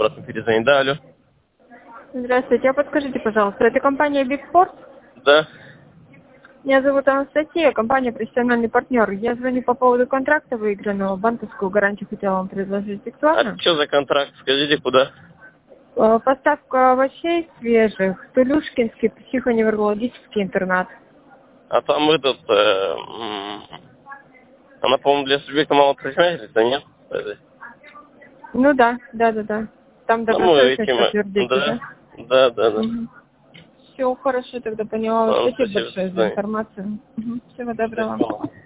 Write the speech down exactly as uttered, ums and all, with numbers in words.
обратно перезвонить. Да, алло. Здравствуйте, а подскажите, пожалуйста, это компания Бигпорт? Да. Меня зовут Анастасия, компания профессиональный партнер. Я звоню по поводу контракта выигранного, банковскую гарантию хотела вам предложить. Актуально? А что за контракт? Скажите, куда? Э, Поставка овощей свежих, Тулюшкинский психоневрологический интернат. А там этот... э, м, она, по-моему, для субъекта малого предпринимательства, нет? Это- Ну да, да, да, да. Там Ну, мы добросовестность этим... э, подтвердите, да? Да, да, да, да. Все хорошо, тогда поняла. Ладно, Спасибо спасибо, до большое за свидания. информацию. Мгм. Всего доброго. Спасибо.